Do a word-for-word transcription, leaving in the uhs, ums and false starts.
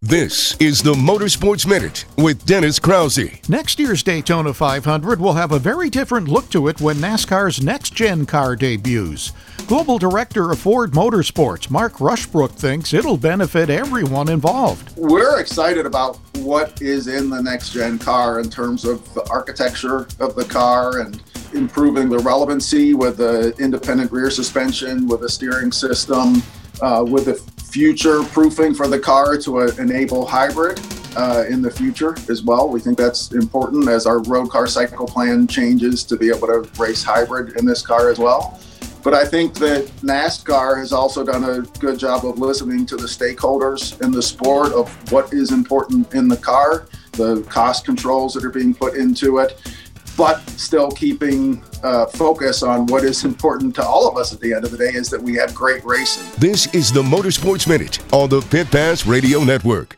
This is the Motorsports Minute with Dennis Krause. Next year's Daytona five hundred will have a very different look to it when NASCAR's next-gen car debuts. Global Director of Ford Motorsports, Mark Rushbrook, thinks it'll benefit everyone involved. We're excited about what is in the next-gen car in terms of the architecture of the car and improving the relevancy with the independent rear suspension, with the steering system, uh, with the future proofing for the car to uh, enable hybrid uh, in the future as well. We think that's important as our road car cycle plan changes to be able to race hybrid in this car as well. But I think that NASCAR has also done a good job of listening to the stakeholders in the sport of what is important in the car, the cost controls that are being put into it, but still keeping uh, focus on what is important to all of us at the end of the day is that we have great racing. This is the Motorsports Minute on the Pit Pass Radio Network.